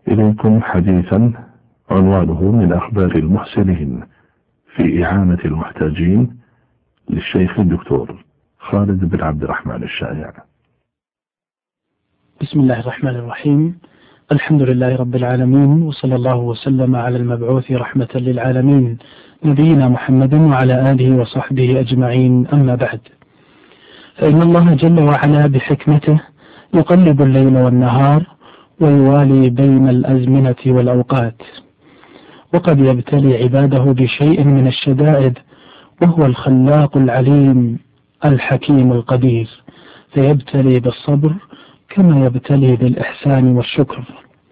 إليكم حديثا عنوانه من أخبار المحسنين في إعانة المحتاجين للشيخ الدكتور خالد بن عبد الرحمن الشائع. بسم الله الرحمن الرحيم. الحمد لله رب العالمين، وصلى الله وسلم على المبعوث رحمة للعالمين نبينا محمد وعلى آله وصحبه أجمعين، أما بعد، فإن الله جل وعلا بحكمته يقلب الليل والنهار ويوالي بين الأزمنة والأوقات، وقد يبتلي عباده بشيء من الشدائد، وهو الخلاق العليم الحكيم القدير، فيبتلي بالصبر كما يبتلي بالإحسان والشكر.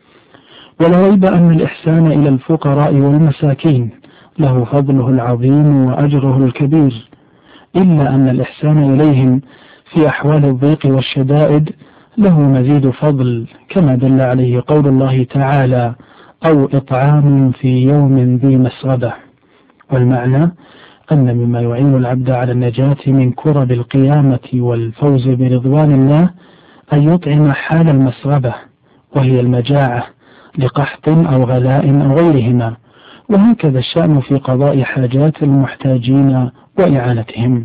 ولا ريب أن الإحسان إلى الفقراء والمساكين له فضله العظيم وأجره الكبير، إلا أن الإحسان إليهم في أحوال الضيق والشدائد له مزيد فضل، كما دل عليه قول الله تعالى: أو إطعام في يوم ذي مسغبة. والمعنى أن مما يعين العبد على النجاة من كرب القيامة والفوز برضوان الله أن يطعم حال المسغبة، وهي المجاعة لقحط أو غلاء أو غيرهما، وهكذا الشأن في قضاء حاجات المحتاجين وإعانتهم.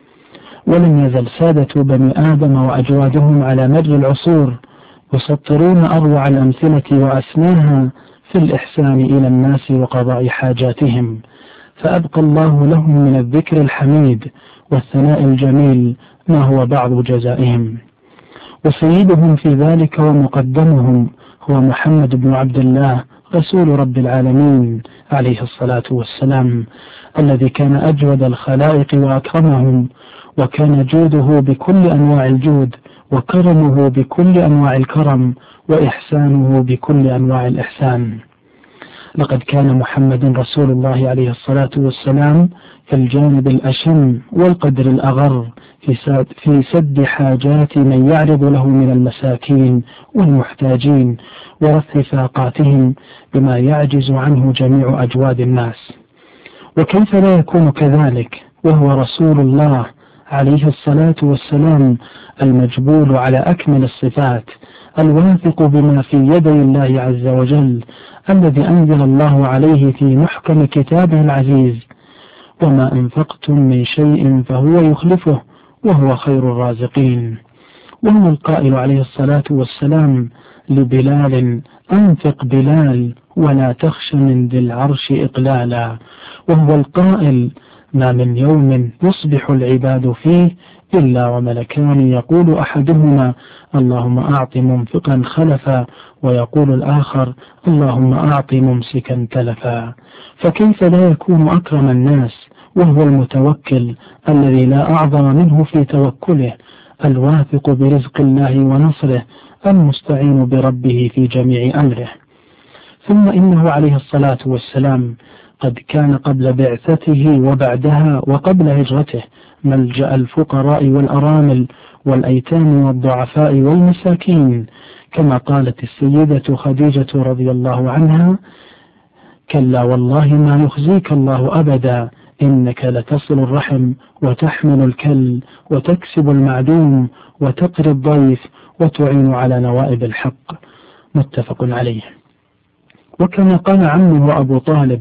ولم يزل سادة بني آدم وأجوادهم على مر العصور يسطرون أروع الأمثلة وأسناها في الإحسان إلى الناس وقضاء حاجاتهم، فأبقى الله لهم من الذكر الحميد والثناء الجميل ما هو بعض جزائهم. وسيدهم في ذلك ومقدمهم هو محمد بن عبد الله رسول رب العالمين عليه الصلاة والسلام، الذي كان أجود الخلائق وأكرمهم، وكان جوده بكل أنواع الجود، وكرمه بكل أنواع الكرم، وإحسانه بكل أنواع الإحسان. لقد كان محمد رسول الله عليه الصلاة والسلام كالجانب الأشم والقدر الأغر في سد حاجات من يعرض له من المساكين والمحتاجين، ورفع فاقاتهم بما يعجز عنه جميع أجواد الناس. وكيف لا يكون كذلك وهو رسول الله عليه الصلاة والسلام المجبول على أكمل الصفات، الواثق بما في يدي الله عز وجل، الذي أنزل الله عليه في محكم كتابه العزيز: وما أنفقتم من شيء فهو يخلفه وهو خير الرازقين. وهو القائل عليه الصلاة والسلام لبلال: أنفق بلال ولا تخش من ذي العرش إقلالا. وهو القائل: ما من يوم يصبح العباد فيه إلا وملكان يقول أحدهما: اللهم أعط منفقا خلفا، ويقول الآخر: اللهم أعط ممسكا تلفا. فكيف لا يكون أكرم الناس وهو المتوكل الذي لا أعظم منه في توكله، الواثق برزق الله ونصره، المستعين بربه في جميع أمره. ثم إنه عليه الصلاة والسلام قد كان قبل بعثته وبعدها وقبل هجرته ملجأ الفقراء والأرامل والأيتام والضعفاء والمساكين، كما قالت السيدة خديجة رضي الله عنها: كلا والله ما يخزيك الله أبدا، إنك لتصل الرحم وتحمل الكل وتكسب المعدوم وتقري الضيف وتعين على نوائب الحق. متفق عليه. وكما قال عمه أبو طالب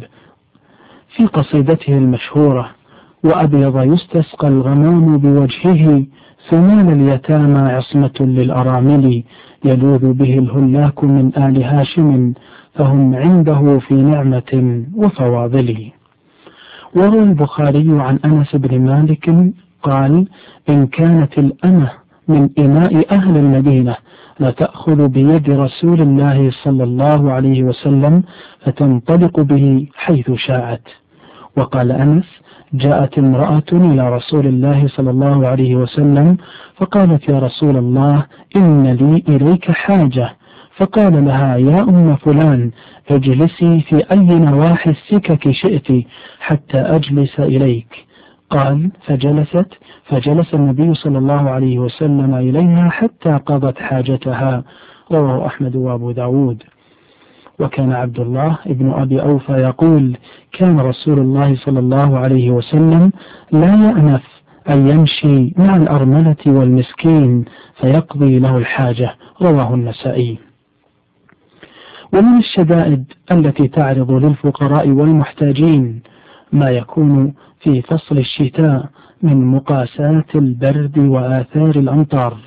في قصيدته المشهورة: وأبيض يستسقى الغمام بوجهه، ثمان اليتامى عصمة للأرامل، يلوذ به الهلاك من آل هاشم، فهم عنده في نعمة وفواضل. وروى البخاري عن أنس بن مالك قال: إن كانت الأمة من إماء أهل المدينة لتأخذ بيد رسول الله صلى الله عليه وسلم فتنطلق به حيث شاءت. وقال أنس: جاءت امرأة إلى رسول الله صلى الله عليه وسلم فقالت: يا رسول الله، إن لي إليك حاجة. فقال لها: يا أم فلان، اجلسي في أي نواحي السكك شئت حتى أجلس إليك. قال: فجلس النبي صلى الله عليه وسلم إليها حتى قضت حاجتها. رواه أحمد وأبو داود. وكان عبد الله ابن أبي أوفى يقول: كان رسول الله صلى الله عليه وسلم لا يأنف أن يمشي مع الأرملة والمسكين فيقضي له الحاجة. رواه النسائي. ومن الشدائد التي تعرض للفقراء والمحتاجين ما يكون في فصل الشتاء من مقاساة البرد وآثار الأمطار.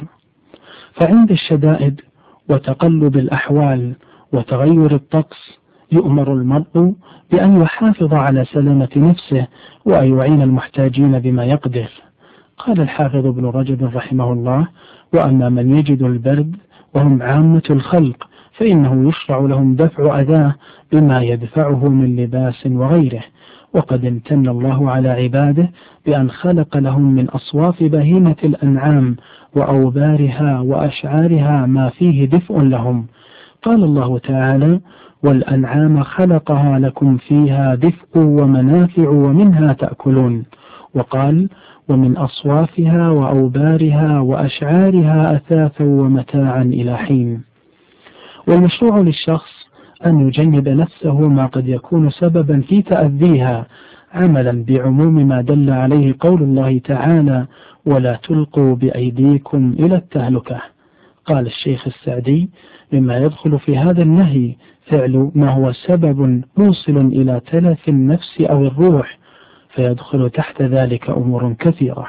فعند الشدائد وتقلب الأحوال وتغير الطقس يؤمر المرء بأن يحافظ على سلامة نفسه وأن يعين المحتاجين بما يقدر. قال الحافظ ابن رجب رحمه الله: وأما من يجد البرد وهم عامة الخلق فإنه يشرع لهم دفع أذاه بما يدفعه من لباس وغيره. وقد امتن الله على عباده بأن خلق لهم من أصواف بهيمة الأنعام وأوبارها وأشعارها ما فيه دفء لهم. قال الله تعالى: والأنعام خلقها لكم فيها دفء ومنافع ومنها تأكلون. وقال: ومن أصوافها وأوبارها وأشعارها أثاثا ومتاعا إلى حين. والمشروع للشخص أن يجنب نفسه ما قد يكون سببا في تأذيها، عملا بعموم ما دل عليه قول الله تعالى: ولا تلقوا بأيديكم إلى التهلكة. قال الشيخ السعدي: مما يدخل في هذا النهي فعل ما هو سبب موصل إلى تلف النفس أو الروح، فيدخل تحت ذلك أمور كثيرة.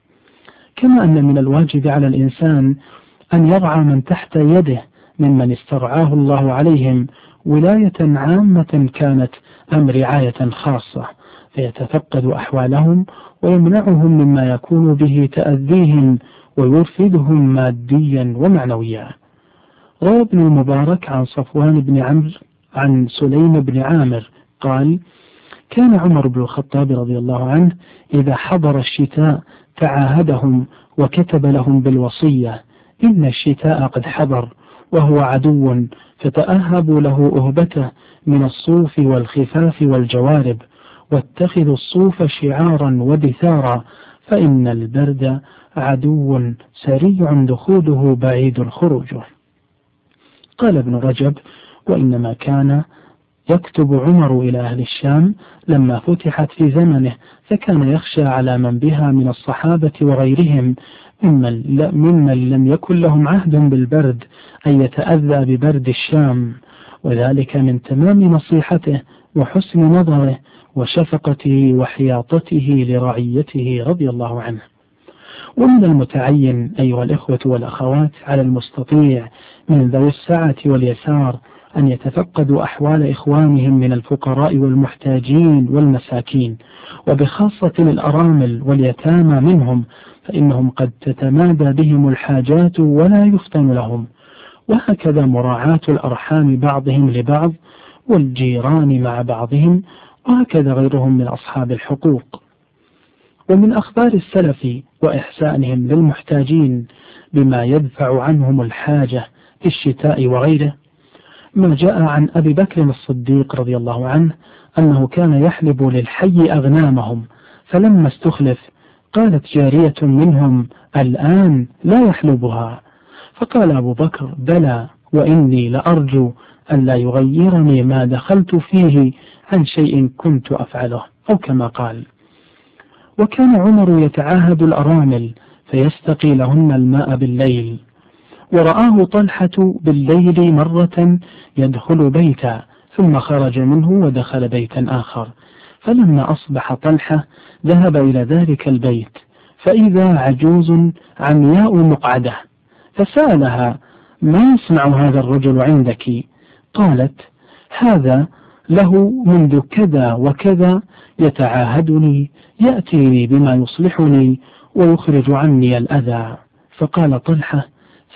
كما أن من الواجب على الإنسان أن يرعى من تحت يده ممن استرعاه الله عليهم ولاية عامة كانت أم رعاية خاصة، فيتفقد أحوالهم ويمنعهم مما يكون به تأذيهم ويرفدهم ماديا ومعنويا. روى ابن المبارك عن صفوان بن عمرو عن سليم بن عامر قال: كان عمر بن الخطاب رضي الله عنه إذا حضر الشتاء تعاهدهم وكتب لهم بالوصية: إن الشتاء قد حضر وهو عدو، فتأهبوا له أهبته من الصوف والخفاف والجوارب، واتخذوا الصوف شعارا ودثارا، فإن البرد عدو سريع دخوله بعيد خروجه. قال ابن رجب: وإنما كان يكتب عمر إلى أهل الشام لما فتحت في زمنه، فكان يخشى على من بها من الصحابة وغيرهم ممن لم يكن لهم عهد بالبرد أن يتأذى ببرد الشام، وذلك من تمام نصيحته وحسن نظره وشفقته وحياطته لرعيته رضي الله عنه. ومن المتعين أيها الإخوة والأخوات على المستطيع من ذوي السعة واليسار أن يتفقدوا أحوال إخوانهم من الفقراء والمحتاجين والمساكين، وبخاصة الأرامل واليتامى منهم، فإنهم قد تتمادى بهم الحاجات ولا يفطن لهم. وهكذا مراعاة الأرحام بعضهم لبعض والجيران مع بعضهم، وهكذا غيرهم من أصحاب الحقوق. ومن أخبار السلف وإحسانهم للمحتاجين بما يدفع عنهم الحاجة في الشتاء وغيره ما جاء عن أبي بكر الصديق رضي الله عنه أنه كان يحلب للحي أغنامهم، فلما استخلف قالت جارية منهم: الآن لا يحلبها. فقال أبو بكر: بلى، وإني لأرجو أن لا يغيرني ما دخلت فيه عن شيء كنت أفعله، أو كما قال. وكان عمر يتعاهد الأرامل فيستقي لهن الماء بالليل، ورآه طلحة بالليل مرة يدخل بيتا ثم خرج منه ودخل بيتا آخر، فلما أصبح طلحة ذهب إلى ذلك البيت فإذا عجوز عمياء مقعدة، فسألها: ما يصنع هذا الرجل عندك؟ قالت: هذا له منذ كذا وكذا يتعاهدني، يأتيني بما يصلحني ويخرج عني الأذى. فقال طلحة: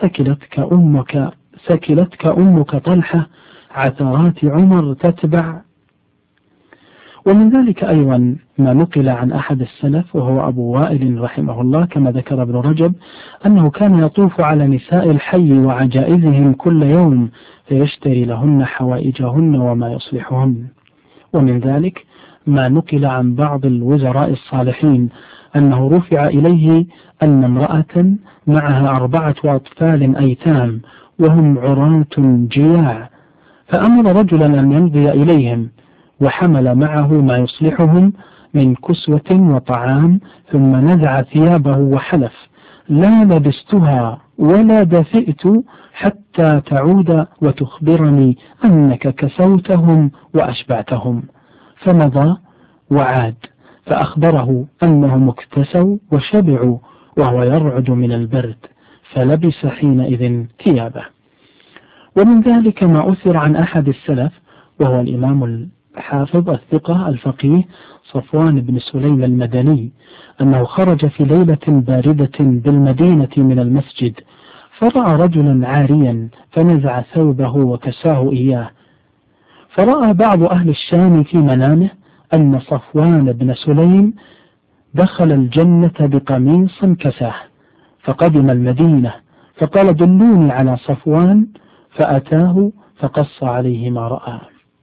ثكلتك أمك طلحة، عثرات عمر تتبع. ومن ذلك أيضا ما نقل عن أحد السلف وهو أبو وائل رحمه الله كما ذكر ابن رجب أنه كان يطوف على نساء الحي وعجائزهم كل يوم فيشتري لهن حوائجهن وما يصلحهن. ومن ذلك ما نقل عن بعض الوزراء الصالحين أنه رفع إليه أن امرأة معها 4 أطفال أيتام وهم عراة جياع، فأمر رجلا أن يمضي إليهم وحمل معه ما يصلحهم من كسوة وطعام، ثم نزع ثيابه وحلف: لا لبستها ولا دفئت حتى تعود وتخبرني أنك كسوتهم وأشبعتهم. فمضى وعاد فأخبره أنهم اكتسوا وشبعوا وهو يرعد من البرد، فلبس حينئذ ثيابه. ومن ذلك ما أثر عن أحد السلف وهو الإمام الحافظ الثقة الفقيه صفوان بن سليم المدني، أنه خرج في ليلة باردة بالمدينة من المسجد، فرأى رجلا عاريا فنزع ثوبه وكساه إياه، فرأى بعض أهل الشام في منامه أن صفوان بن سليم دخل الجنة بقميص كساه، فقدم المدينة فقال دلوني على صفوان، فأتاه فقص عليه ما رأى.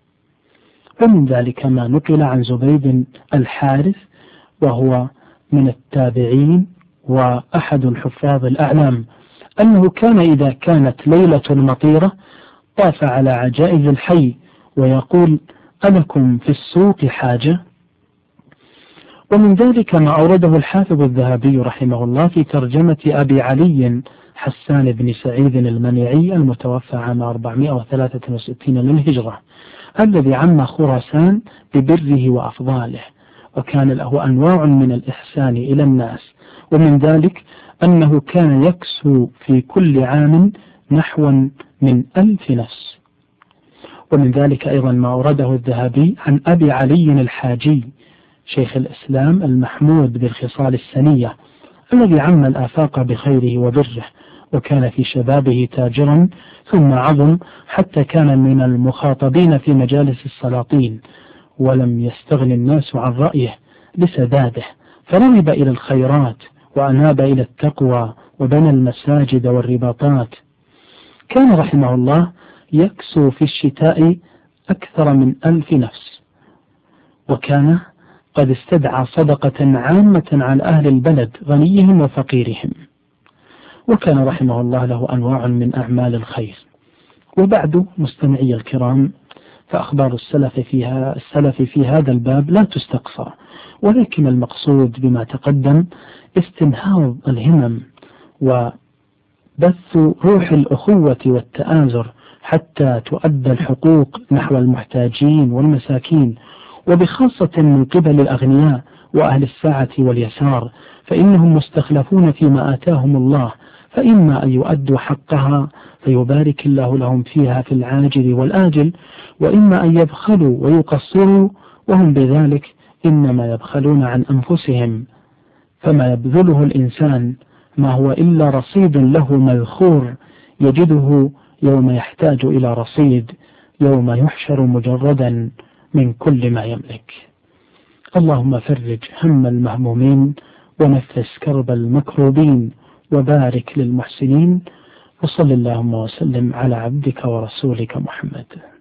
ومن ذلك ما نقل عن زبيد الحارث وهو من التابعين وأحد الحفاظ الأعلام، أنه كان إذا كانت ليلة مطيرة طاف على عجائز الحي ويقول ألكم في السوق حاجة. ومن ذلك ما أورده الحافظ الذهبي رحمه الله في ترجمة أبي علي حسان بن سعيد المنيعي المتوفى عام 463 للهجرة، الذي عم خراسان ببره وأفضاله، وكان له أنواع من الإحسان إلى الناس، ومن ذلك أنه كان يكسو في كل عام نحو من 1000 نفس. ومن ذلك أيضا ما أورده الذهبي عن أبي علي الحاجي شيخ الإسلام المحمود بالخصال السنية، الذي عم الآفاق بخيره وبره، وكان في شبابه تاجرا ثم عظم حتى كان من المخاطبين في مجالس السلاطين، ولم يستغن الناس عن رأيه لسداده، فرغب إلى الخيرات وأناب إلى التقوى وبنى المساجد والرباطات. كان رحمه الله يكسو في الشتاء أكثر من 1000 نفس، وكان قد استدعى صدقة عامة عن أهل البلد غنيهم وفقيرهم، وكان رحمه الله له أنواع من أعمال الخير. وبعد مستمعي الكرام، فأخبار السلف في هذا الباب لا تستقصى، ولكن المقصود بما تقدم استنهاض الهمم وبث روح الأخوة والتآزر حتى تؤدى الحقوق نحو المحتاجين والمساكين، وبخاصة من قبل الأغنياء وأهل السعة واليسار، فإنهم مستخلفون فيما آتاهم الله، فإما أن يؤدوا حقها فيبارك الله لهم فيها في العاجل والآجل، وإما أن يبخلوا ويقصروا، وهم بذلك إنما يبخلون عن أنفسهم. فما يبذله الإنسان ما هو إلا رصيد له مذخور يجده يوم يحتاج إلى رصيد، يوم يحشر مجردا من كل ما يملك. اللهم فرج هم المهمومين ونفس كرب المكروبين وبارك للمحسنين، وصل اللهم وسلم على عبدك ورسولك محمد.